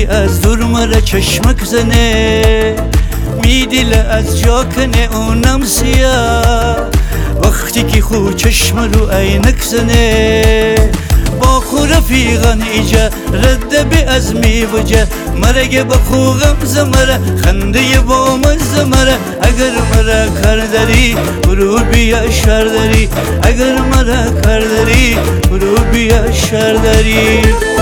بی از دور مرا چشمک زنه، میدیله از جا کنه اونم سیاه، وقتی که خو چشم رو عینک زنه. با خو رفیقان ایجا رد بی از میوجه، مرگ با خو غمز مرا خنده با مز مرا. اگر مرا کار داری برو بیا شهر داری، اگر مرا کار داری برو بیا شهر داری.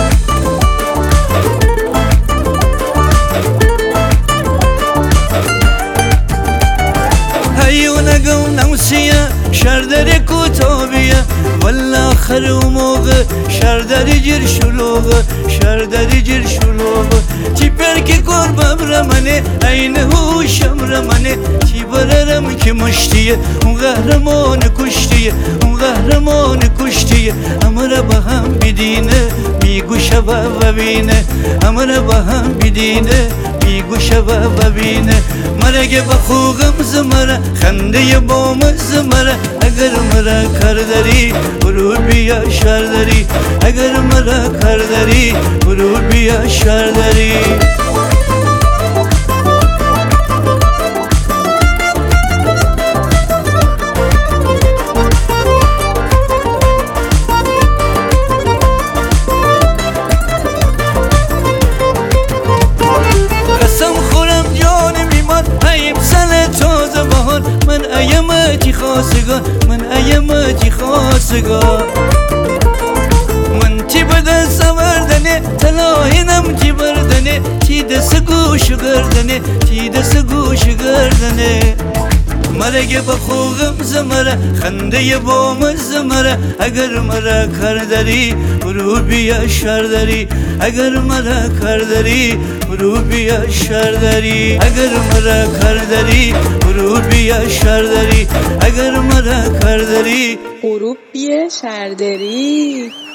هیونگو نوسیه شردر کتابیه، والله آخر و موقع شردر جر شلوغه، شردر جر شلوغه. چی برکی قربم رمانه این هوشم رمانه، چی بررم که مشتیه اون قهرمان کشتیه، اون قهرمان کشتیه. امره با هم بدینه میگو شبه و بینه، امره با هم بدینه میگو شبه و بینه. مرگ با خو غمز مرا خنده با مز مرا، اگر مرا کار داری برو بیا شهر داری، اگر مرا کار داری برو بیا شهر داری. من ایمتی خواستگاه، من ایمتی خواستگاه. من چی بده سوردنه تلاهینم چی بردنه، چی دست گوش گردنه، چی دست گوش گردنه. مرگ با خو غمز مرا خنده با مز مرا، اگر مرا کار داری برو بیا شهر داری، اگر مرا کار داری برو بیا شهر داری، اگر مرا کار داری برو بیا شهر داری، اگر مرا کار داری برو بیا شهر داری.